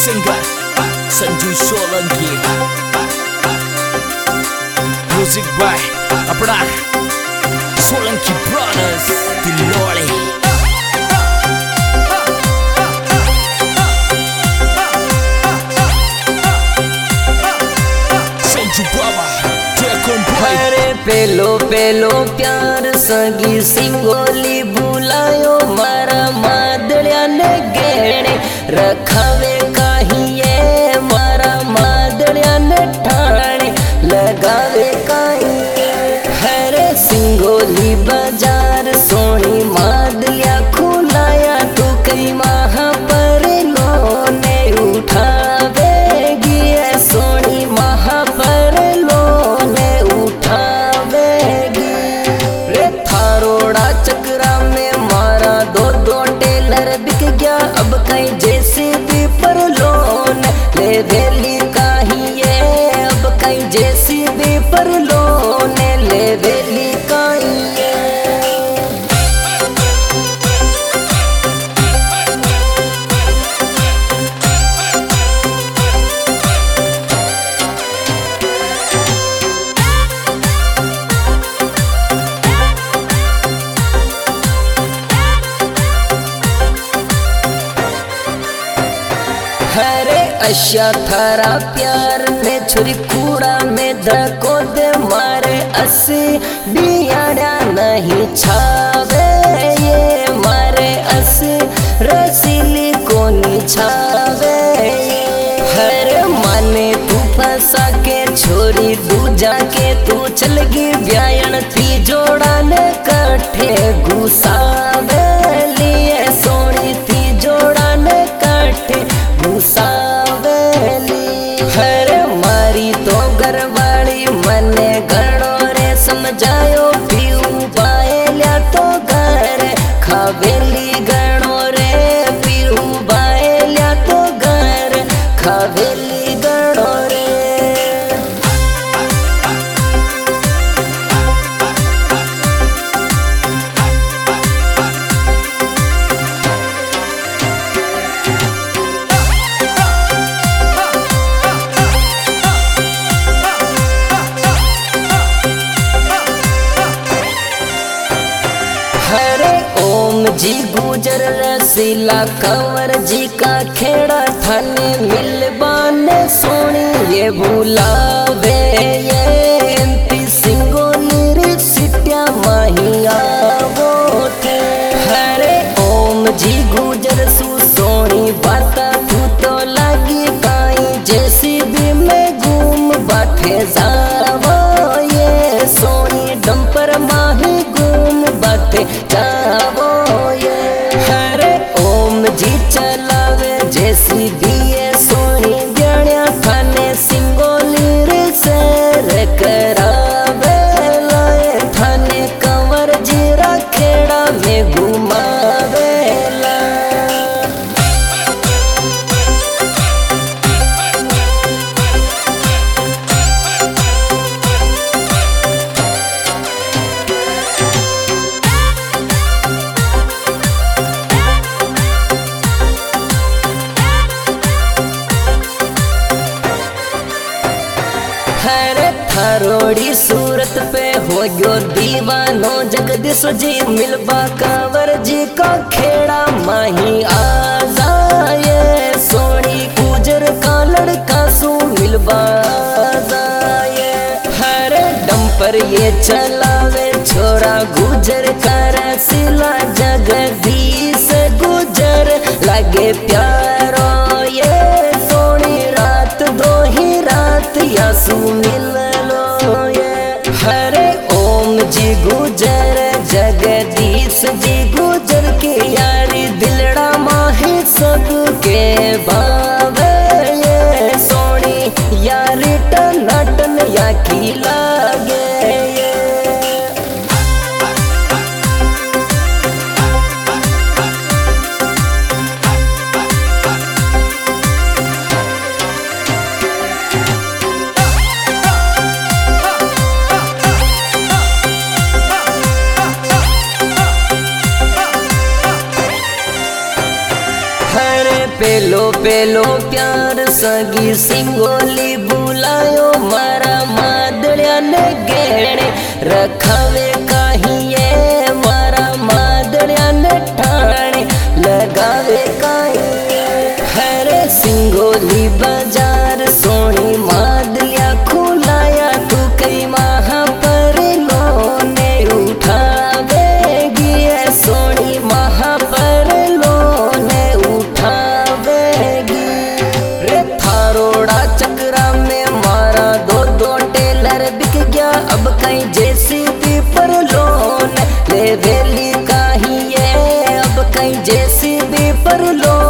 Singer Sanju Solanki, music by Apna Solanki brothers दिलोड़े। Sanju बाबा अरे पेलो पेलो प्यार सगी सिंगोली बुलायो मारा मादड़िया ने गेणे रखावे काहिए मारा मादड़िया ने ठाणे लगावे काहिए। हरे सिंगोली बाजार सोनी मादलिया खुलाया तू कई माह पर लोने उठावेगी सोनी माह पर लोने उठावेगी। रे थारोड़ा चक्रा में मारा दो दो टेलर बिक गया अब कहीं जैसे भी पर लोन ले वेली काहिए अब कहीं जैसे भी पर लोन ले वेली काहिए। हरे अशा थारा प्यार ने छुरी कूड़ा में धको दे मारे असी बियाड़ा नहीं छावे ये मारे असी रसीली कोनी छावे। हरे माने तू फंसा के छोरी दूजा के तू चलगी ब्यायन थी जोड़ा ने कट्ठे घुसावे लिए सोनी थी जोड़ा ने कट्ठे घुसावेली। हरे मारी तो घरवाली मने घणो रे समझायो पीऊ बायल्या तो घर खावेली घणो रे पीऊ बायल्या तो घर खावेली घणो रे। हरे ओम जी गुजर रसीला कंवर जी का खेड़ा थाने मिलबाने सोनी ये बुलावे ये एमपी सिंगोली रे सिटिया माहिया वो थे। हरे ओम जी गुजर सु सोनी बाता तू तो लगी काई जैसी भी मैं घूम बाटे जावो ये सोनी डंपर माही घूम बाटे जावो ये। हरे ओम जी चलावे जैसी दिए सोनी गण्या थाने सिंगोली रे सैर करावे लाए थाने कंवर जी राखेड़ा में घुमावेला। हरे थारोड़ी सूरत पे हो गयो दीवानो जगदीश जी मिलबा कंवर जी का खेड़ा माही आ जाए सोनी गुजर का लड़का सु मिलबा जाए। हरे डंपर ये चलावे छोरा गुजर का रसीला जगदीश गुजर लगे प्यारो ये सोनी रात दो ही रात या सु मिल लो ये। हरे ओम जी गुजर जगदीश जी गुजर के यारी दिलड़ा माही सब के बावे ये सोनी यारी टनाटन या की लागे ये। पेलो पेलो प्यार सगी सिंगोली बुलायो मारा मादड़िया ने गेणे रखावे काहिए मारा मादड़िया ने ठाणे लगावे काहिए। हरे सिंगोली बाजार सोनी मादलिया खुलाया तू कई महा पर लोने उठावेगी सोनी महा पर लोने उठावेगी। रे थारोड़ा चक्रा में मारा दो दो टेलर बिक गया अब कहीं जेसीबी पर लोन ले वेली काहिए अब कहीं जेसीबी पर लोन